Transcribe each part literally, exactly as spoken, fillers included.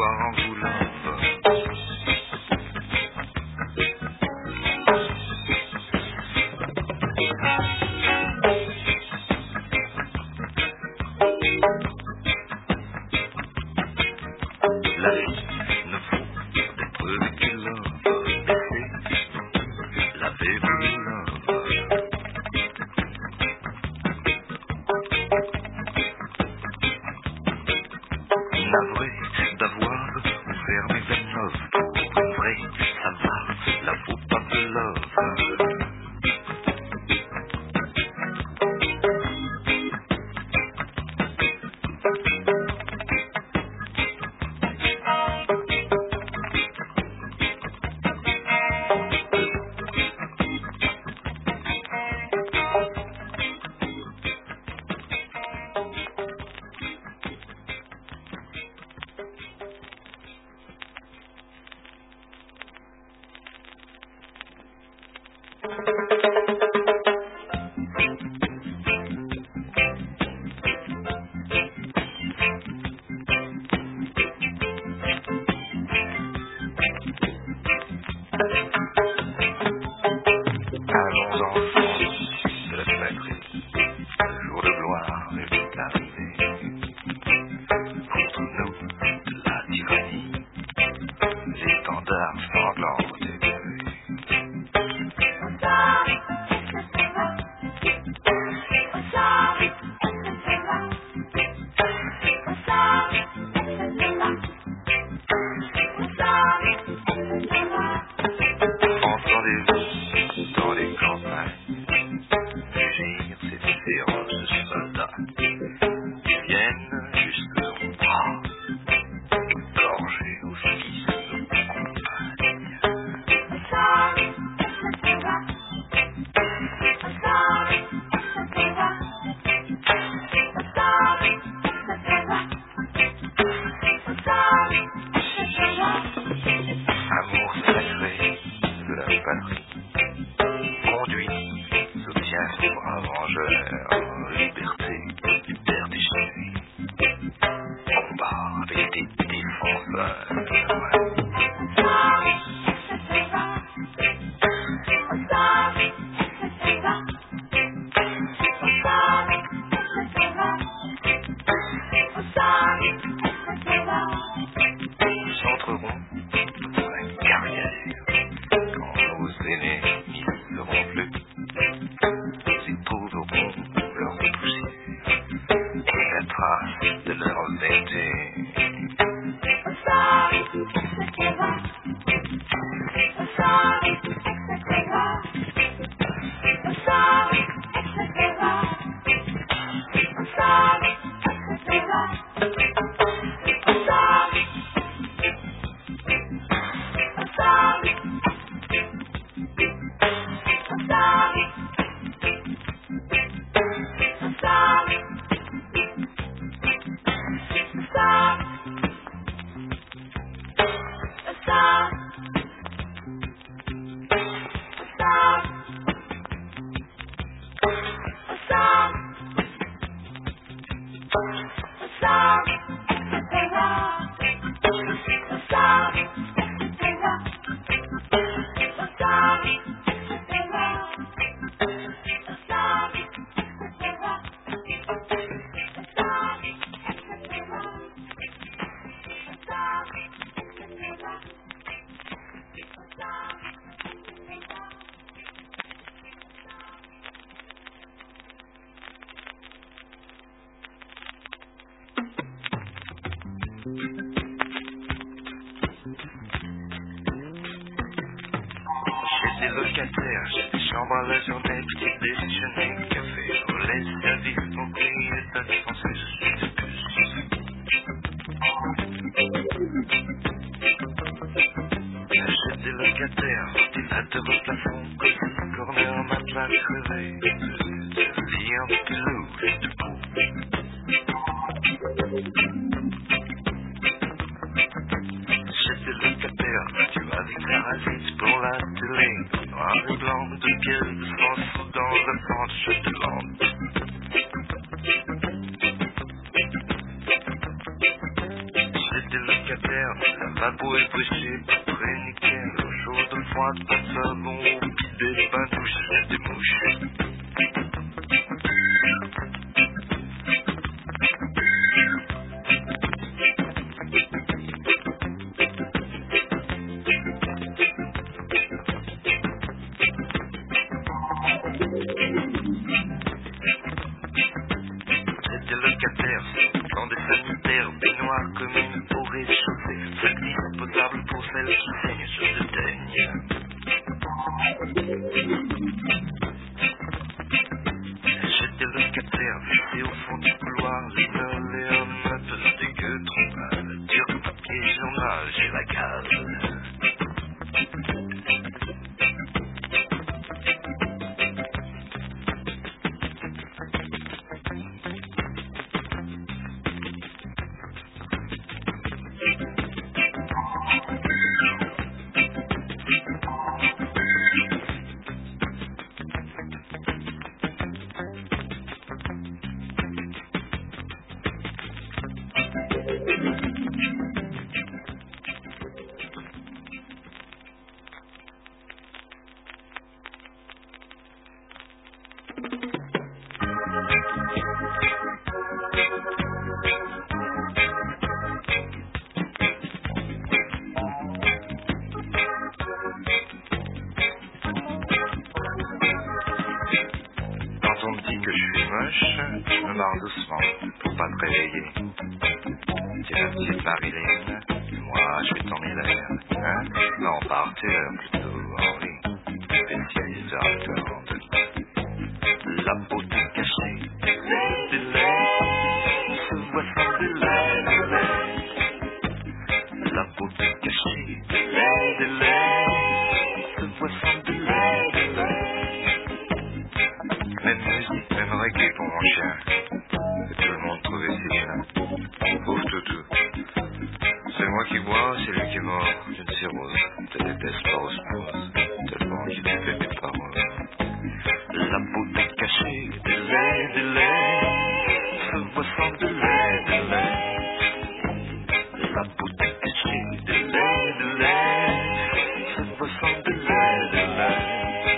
soir en Angoulême. La vie ne vaut des preuves qu'il love. Baissez, lavez-vous le love. Navré d'avoir ouvert mes veines neuves pour une vraie, ça va, la faut pas de love. Allons enfants de la patrie, le jour de gloire est arrivé. Contre nous, la tyrannie, l'étendard sanglant est levé. Entendez-vous dans les campagnes mugir ces féroces soldats qui viennent jusque mon bras égorger nos fils, nos compagnes. Amour sacré de la patrie conduit, soutient son brave vengeur, liberté du père déchiré, combat avec des défenseurs. S'entreront pour la carrière quand nos aînés n'y seront plus. Ils trouveront leur poussière et la trace de leur vertu. J'ai des locataires, j'ai des chambres à la journée, petit déjeuner, café, au lait, service, compris, et ça défense, je suis de plus. J'ai des locataires, ventilateurs au plafond, cosy, corner, matelas crevé, je vis un petit loup, debout. J'ai des locataires, tu as des parasites pour la télé, noir et blanc de gueule, de France dans la France, je te lance. J'ai des locataire, la peau est prêchée, pas très nickel. L'eau chaude, froide, pas de savon, au bidet, des bains douches, des mouches. J'étais locataire, dans des sanitaires, baignoire commune au rez-de-chaussée, sac disposable pour celles qui saignent sur le teigne. J'étais locataire, vissé au fond du couloir, les meubles et un meuble dégueu, trop mal, dur papier journal, j'ai la case. Quand on me dit que je suis moche, je me barre doucement pour pas te réveiller. C'est la petite Marilyn, moi je vais tourner l'air, hein? Non, partir plutôt en ligne, spécialiste hardcore. La beauté cachée, les délais, se voit sans délai, délai. La beauté cachée, les délais, se voit sans délai, délai. Même musique, même reggae pour mon chien, que tout le monde trouvait si bien. Pauvre toutou. C'est moi qui bois, c'est lui qui est mort d'une cirrhose. Te déteste par osmose, tellement qu'il te fait mes paroles. La beauté cachée, délai, délai, se voit sans délai, délai. La beauté cachée, délai, délai, se voit sans délai, délai.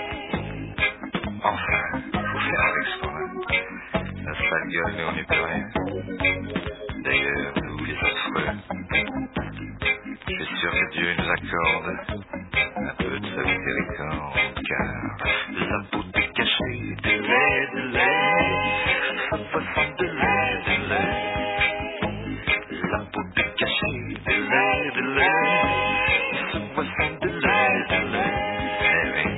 Enfin, faut faire avec ce qu'on a. La sale gueule, mais on n'est plus rien. D'ailleurs, nous les affreux, je suis sûr que Dieu nous accorde un peu de sa miséricorde, car la beauté cachée, délai, délai, ça va sans délai, délai. La beauté cachée, délai, délai, ça va sans délai, délai. Eh oui.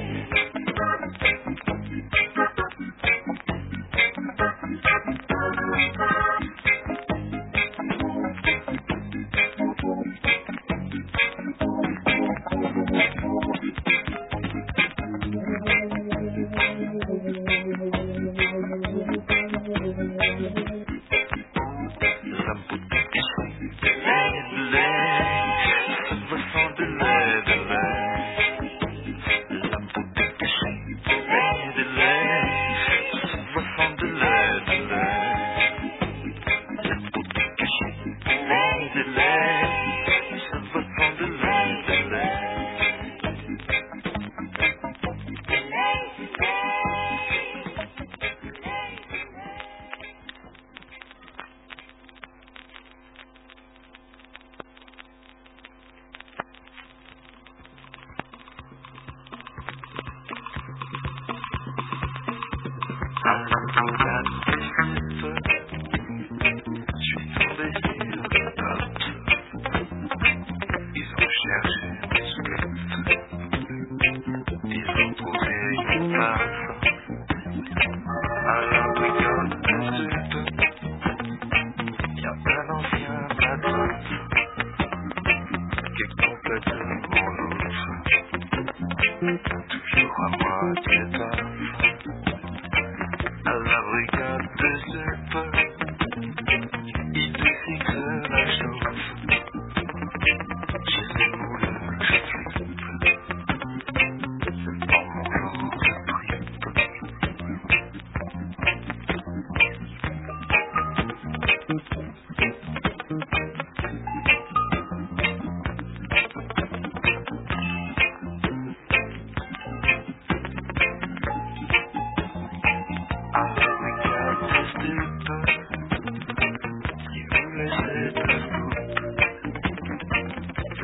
La beauté cachée, délai, délai, ça va sans délai, délai. La beauté cachée, délai, délai, ça va sans délai, délai. La beauté cachée, délai, délai, ça va sans délai, délai. Je suis tombé sur le top. Ils ont cherché mes sous-têtes. Ils ont trouvé une face à la brigade de soupe. Y'a un ancien matos qui est complètement louche. Toujours à moitié taf. À la brigade de soupe, il te fixe la chauffe. J'ai des moules, je flippe. C'est pas mon genre de trip.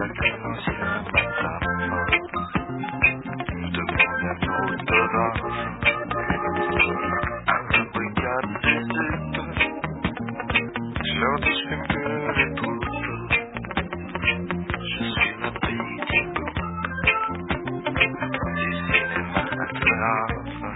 chacun vient dans sa main. Je demande un autographe, à la brigade des étoiles. Je leur dis je fume que les poudres, je suis la petite du cinématographe.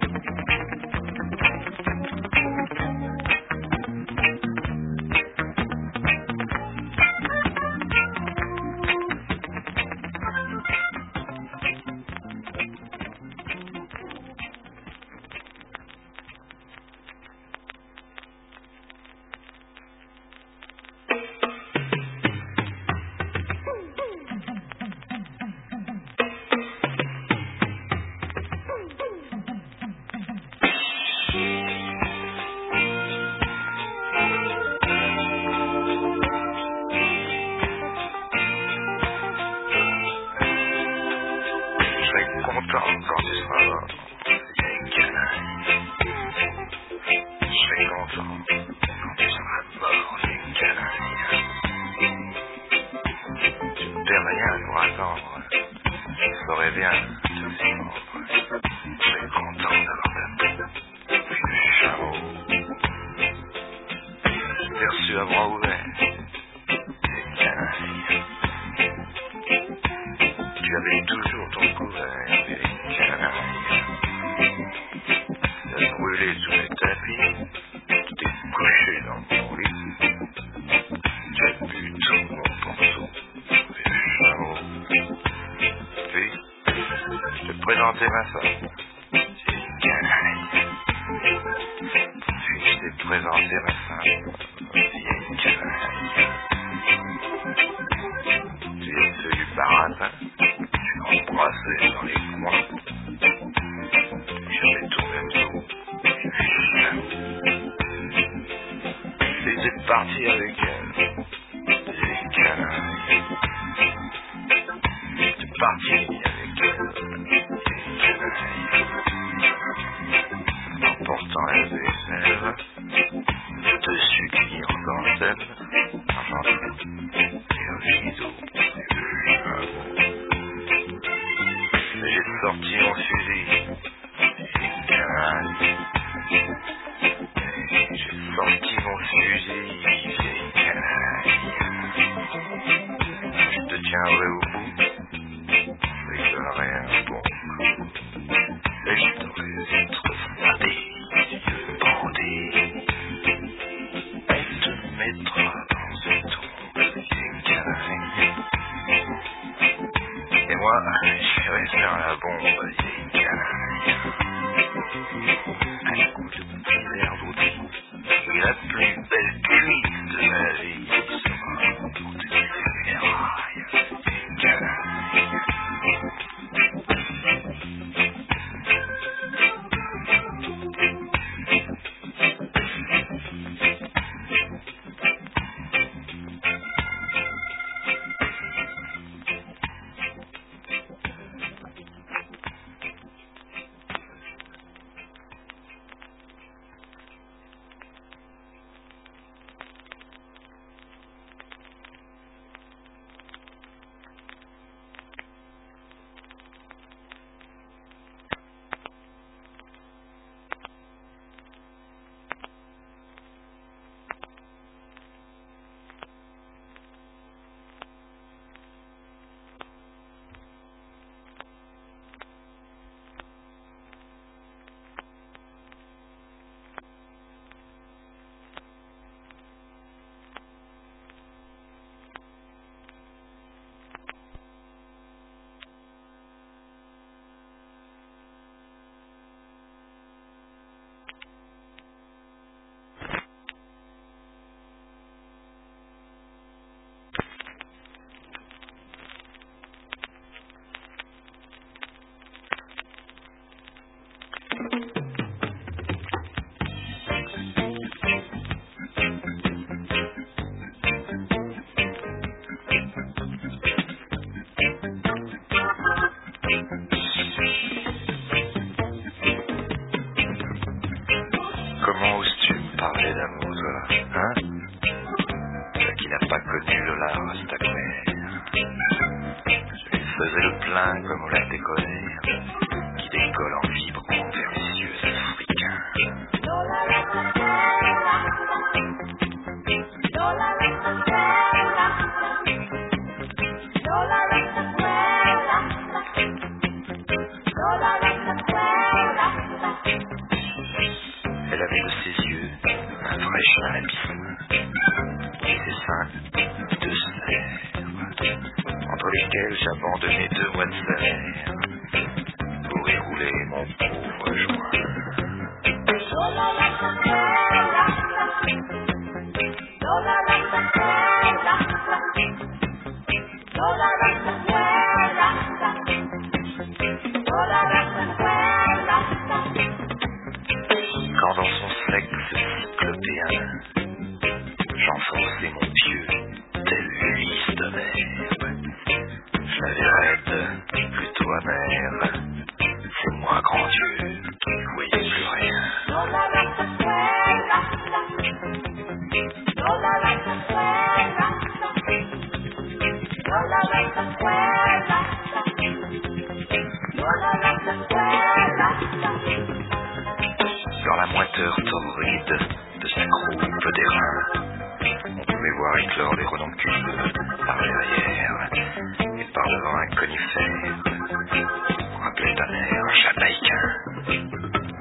Je serai content quand tu seras là, vieille canaille. Je serai content quand tu seras mort, vieille canaille. Tu ne perds rien pour attendre, je saurais bien te suivre. Je serai content d'avoir ta peau, vieux chameau. Je t'ai reçu à bras ouverts, vieille canaille. Tu avais toujours ton couvert, vieille canaille. Tu as brûlé sous les tapis, tu t'es couché dans ton lit. Tu as bu tout mon ponceau, vieux chameau. Puis, je te présentais ma femme, vieille canaille. Puis, je t'ai présenté ma femme, vieille canaille. Tu es venu par hasard. Embrassé dans les coins, j'avais tout même dos, j'étais parti avec elle, vieille canaille. J'étais parti avec elle, vieille canaille. En portant la vaisselle, dessus du lit en dentelle, argenté et au rideau, vieux chameau. J'ai sorti mon fusil, vieille canaille. J'ai sorti mon fusil, vieille canaille. Je te tiendrai au bout, je te donnerai un bon coup. Et je t'aurai trop froidé, vieux bandé. Elle te mettra dans une tombe, vieille canaille. Et moi, j'irai faire la bombe, vieille canaille. Un coup de petit verre d'eau douce, la plus belle cuite de ma vie sera pour te glisser les rails, vieille canaille. faisait le plein comme au lac des colères, qui décolle en vibrant vers les cieux africains. Elle avait de ses yeux un vrai chemin abyssin, et ses seins deux serres, entre lesquels j'abandonnais deux mois de salaire pour y rouler mon pauvre joint. Quand dans son sexe cyclopéen, j'enfonçais mon pieu tel Ulysse de mer, je l'avais raide, plutôt amère, c'est moi grand Dieu qui ne voyais plus rien. Dans la moiteur torride de sa croupe d'airain, on pouvait voir éclore les renoncules par derrière et par devant un conifère, on rappelait un air jamaïcain.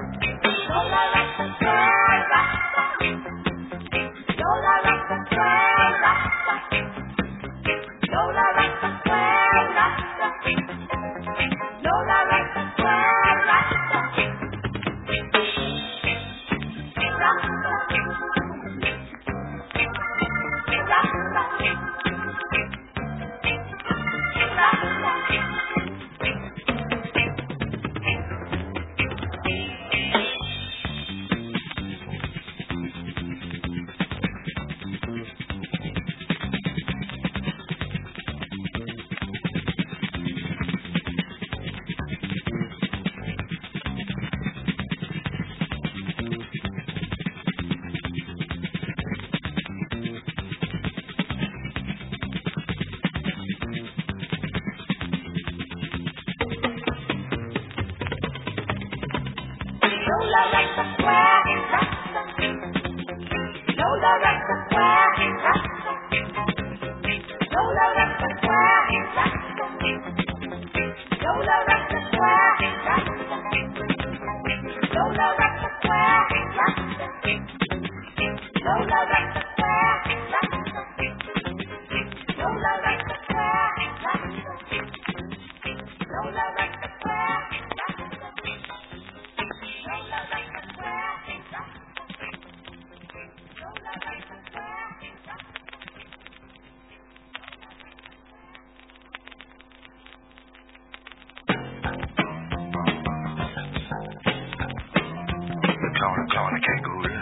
Le clan, le clan à la cagoule.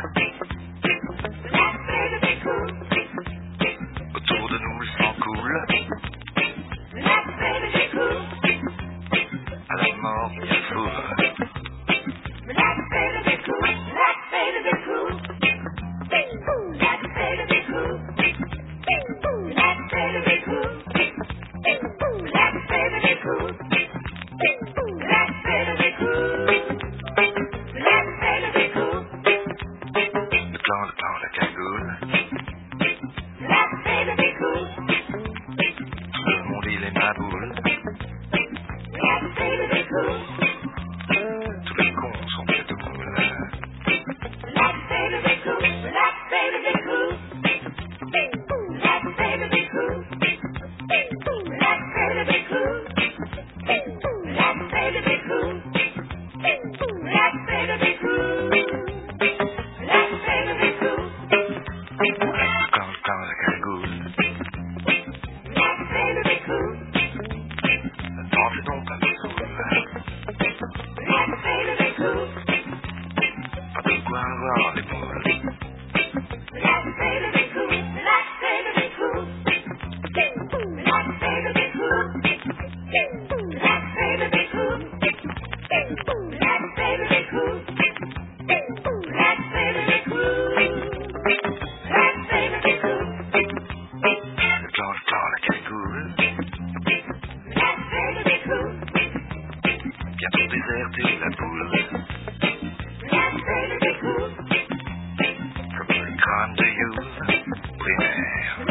Autour de nous le sang coule. À la mort bien fourre. Le clan, le clan à la cagoule. Tout le monde il est ma boule. Tous les cons sont faits de moule. Le clan, le clan à la cagoule. déserté la boule. Comme le crâne de Yule, primaire.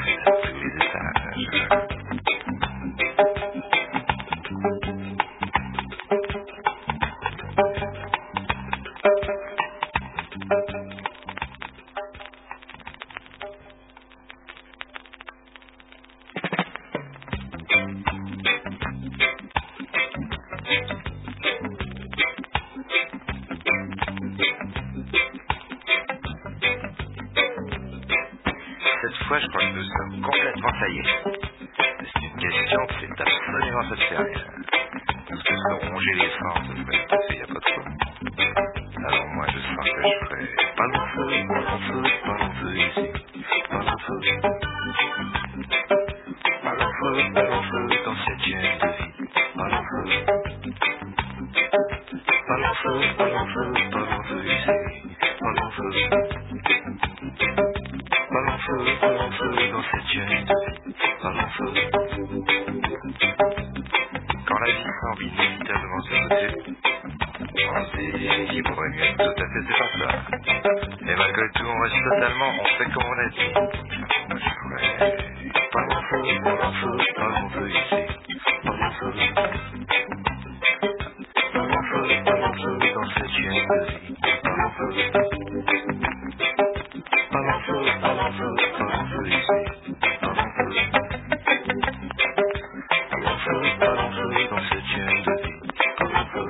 tous les étages. Cette fois, je crois que nous sommes complètement taillés. C'est une question qui est absolument sociale. Parce que se ronger les sens, ça serait passé, il n'y a pas de quoi. Alors moi, je sens que je ferais ballon feu, ballon feu, ballon feu ici. Ballon feu. Ballon feu, ballon feu dans cette chaîne de vie. Ballon feu. Ballon feu, ballon feu, ballon feu ici. Ballon feu. Ballon feu, ballon feu dans cette chaîne de vie. Ballon feu. Quand la vie semble inévitablement se poser, on se dit qu'il pourrait mieux être tout à fait, c'est pas ça. Et malgré tout, on reste totalement, on fait comme on a dit. Moi, je ferais ballon feu, ballon feu, ballon feu ici. Ballon feu. Ballon feu, ballon feu dans cette chaîne de vie. Ballon feu. Ballon feu, ballon feu, ballon feu ici. Ballon feu. Ballon feu, ballon feu dans cette chaîne de vie. Ballon feu.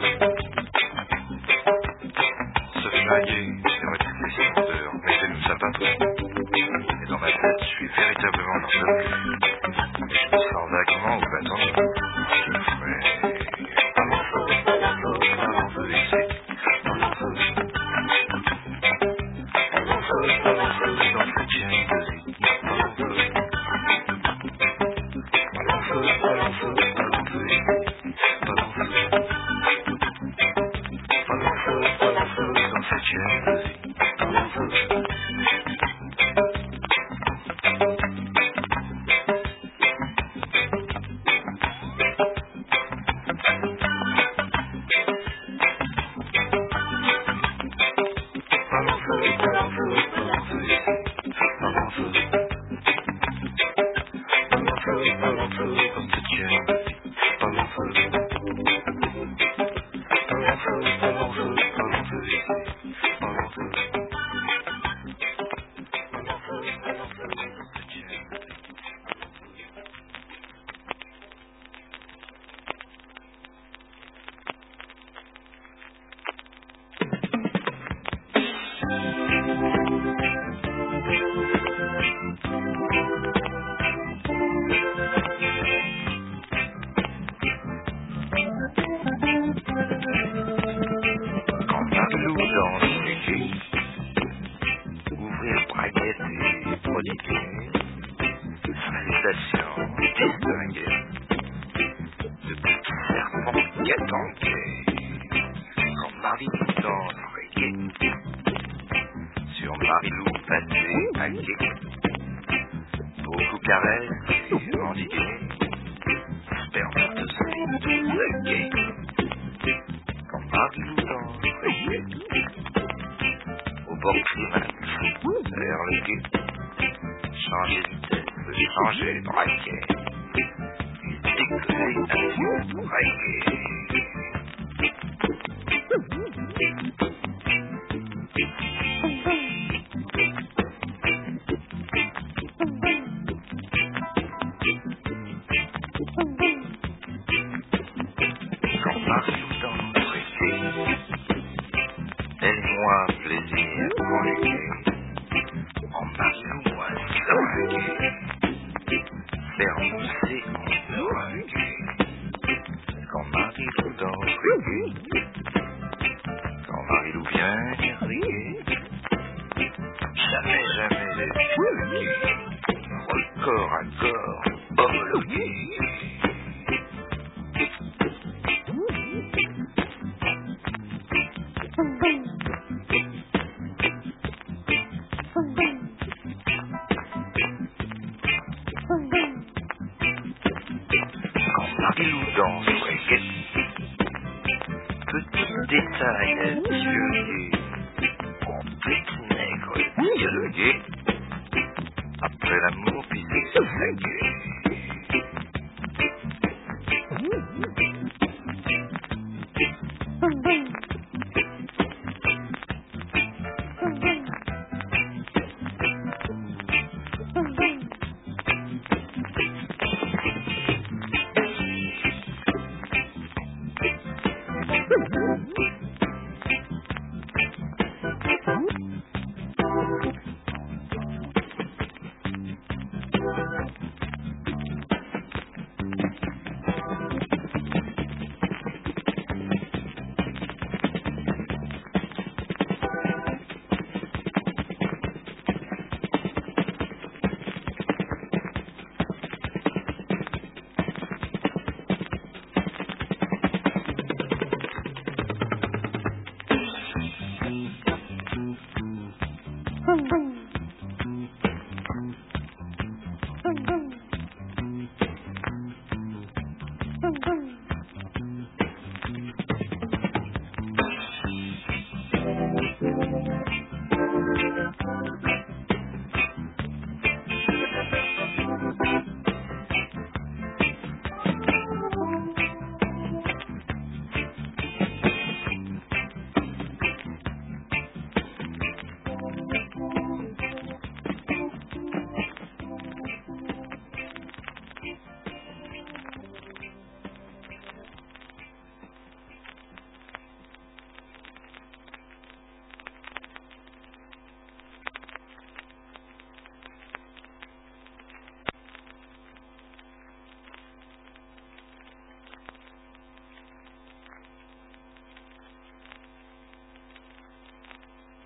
Se flinguer, c'est ma petite question d'heure, mais c'est nous ça pas trop. Et dans ma tête, je suis véritablement dans ce but. Mais je me sens vaguement au bâton. Je ferais ballon feu, ballon feu, ballon feu ici. Ballon feu. Ballon feu, ballon feu dans cette chaîne de vie. Ballon feu. Ballon feu, ballon feu, ballon feu ici. Ballon feu. Ballon feu, ballon feu dans cette chaîne de vie. Ballon feu. Ballon feu, ballon feu, ballon feu ici. Ballon feu. Ballon feu, ballon feu dans cette chaîne de vie. Ballon feu. Ballon feu, ballon feu, ballon feu ici. Ballon feu. Ballon feu, ballon feu dans cette chaîne de vie. Quand Marie-Lou danse les quais, ouvrir braguette et prodiguer, salutations distinguées de toute serpent guettanquée. Quand Marie-Lou danse reggae, sur Marie-Lou batté à quai, beaucoup caresses et endiguées, spermatozoïdes de gay. Quand Marie-Lou danse reggae, au bord climax, vers le quai, changer de vitesse, changer de braquet, décollation reggae. Quand Marie-Lou danse reggae, elle et moi plaisir conjugué, en Marie-Lou moi seringué, faire mousser en meringué. Quand Marie-Lou danse reggae, quand Marie-Lou vient reggae, jamais jamais les reggae, corps à corps homologué. Marie-Lou danse reggae, petit détail à divulguer, en petit nègre dialoguer, après l'amour puis c'est boum, boum.